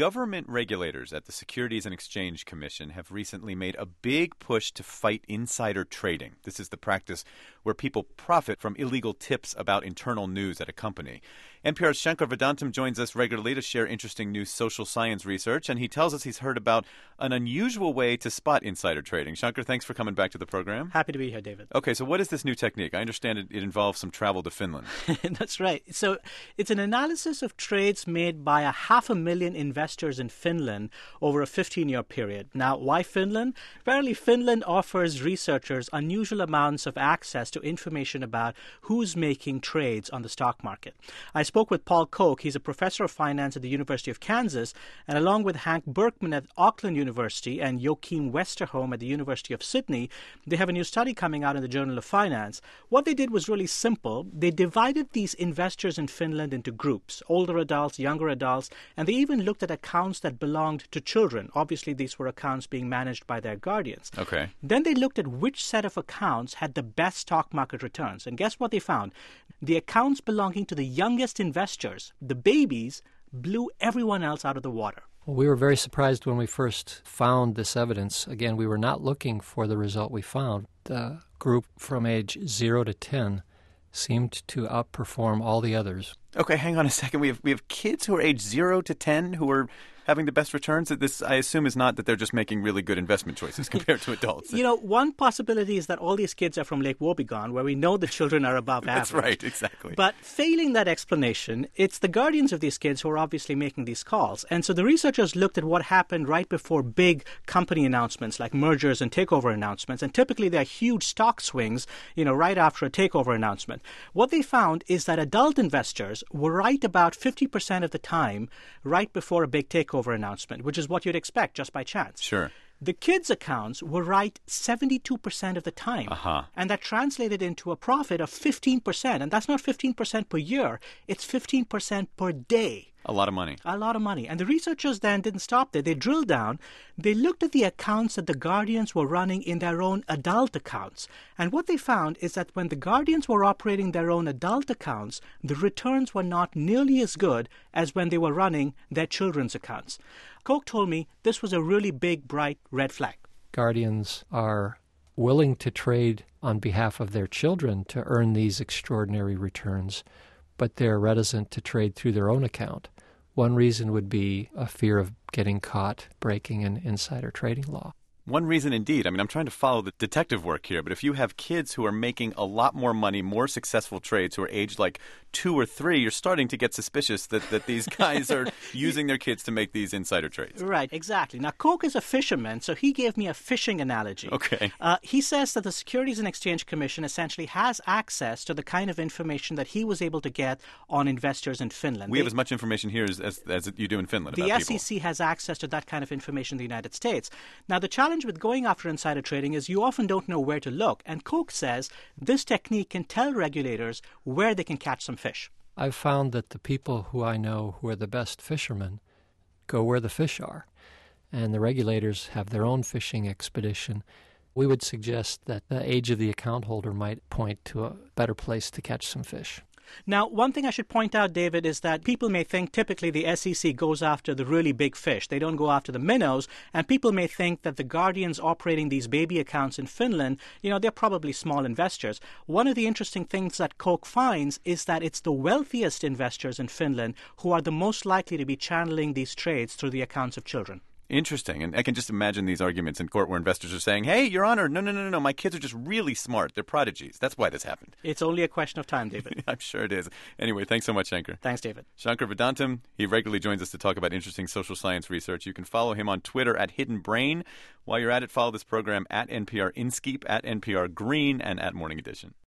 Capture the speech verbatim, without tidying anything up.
Government regulators at the Securities and Exchange Commission have recently made a big push to fight insider trading. This is the practice where people profit from illegal tips about internal news at a company. N P R's Shankar Vedantam joins us regularly to share interesting new social science research, and he tells us he's heard about an unusual way to spot insider trading. Shankar, thanks for coming back to the program. Happy to be here, David. Okay, so what is this new technique? I understand it, it involves some travel to Finland. That's right. So it's an analysis of trades made by a half a million investors in Finland over a fifteen-year period. Now, why Finland? Apparently, Finland offers researchers unusual amounts of access to information about who's making trades on the stock market. I spoke with Paul Koch. He's a professor of finance at the University of Kansas, and along with Hank Berkman at Auckland University and Joachim Westerholm at the University of Sydney, they have a new study coming out in the Journal of Finance. What they did was really simple. They divided these investors in Finland into groups, older adults, younger adults, and they even looked at accounts that belonged to children. Obviously, these were accounts being managed by their guardians. Okay. Then they looked at which set of accounts had the best stock market returns. And guess what they found? The accounts belonging to the youngest investors, the babies, blew everyone else out of the water. Well, we were very surprised when we first found this evidence. Again, we were not looking for the result we found. The group from age zero to ten seemed to outperform all the others. Okay, hang on a second. We have we have kids who are age zero to ten who are having the best returns. This, I assume, is not that they're just making really good investment choices compared to adults. You know, one possibility is that all these kids are from Lake Wobegon, where we know the children are above average. That's right, exactly. But failing that explanation, it's the guardians of these kids who are obviously making these calls. And so the researchers looked at what happened right before big company announcements like mergers and takeover announcements. And typically there are huge stock swings, you know, right after a takeover announcement. What they found is that adult investors were right about fifty percent of the time right before a big takeover announcement, which is what you'd expect just by chance. Sure. The kids' accounts were right seventy-two percent of the time. Uh-huh. And that translated into a profit of fifteen percent. And that's not fifteen percent per year. It's fifteen percent per day. A lot of money. A lot of money. And the researchers then didn't stop there. They drilled down. They looked at the accounts that the guardians were running in their own adult accounts. And what they found is that when the guardians were operating their own adult accounts, the returns were not nearly as good as when they were running their children's accounts. Koch told me this was a really big, bright red flag. Guardians are willing to trade on behalf of their children to earn these extraordinary returns, but they're reticent to trade through their own account. One reason would be a fear of getting caught breaking an insider trading law. One reason indeed. I mean, I'm trying to follow the detective work here, but if you have kids who are making a lot more money, more successful trades, who are aged like two or three, you're starting to get suspicious that, that these guys are using their kids to make these insider trades. Right, exactly. Now, Koch is a fisherman, so he gave me a fishing analogy. Okay. Uh, he says that the Securities and Exchange Commission essentially has access to the kind of information that he was able to get on investors in Finland. We they, have as much information here as, as, as you do in Finland the about S people. E C has access to that kind of information in the United States. Now, the challenge with going after insider trading is you often don't know where to look. And Koch says this technique can tell regulators where they can catch some fish. I've found that the people who I know who are the best fishermen go where the fish are, and the regulators have their own fishing expedition. We would suggest that the age of the account holder might point to a better place to catch some fish. Now, one thing I should point out, David, is that people may think typically the S E C goes after the really big fish. They don't go after the minnows. And people may think that the guardians operating these baby accounts in Finland, you know, they're probably small investors. One of the interesting things that Koch finds is that it's the wealthiest investors in Finland who are the most likely to be channeling these trades through the accounts of children. Interesting. And I can just imagine these arguments in court where investors are saying, hey, Your Honor, no, no, no, no, no, my kids are just really smart. They're prodigies. That's why this happened. It's only a question of time, David. I'm sure it is. Anyway, thanks so much, Shankar. Thanks, David. Shankar Vedantam, he regularly joins us to talk about interesting social science research. You can follow him on Twitter at Hidden Brain. While you're at it, follow this program at N P R Inskeep, at N P R Green, and at Morning Edition.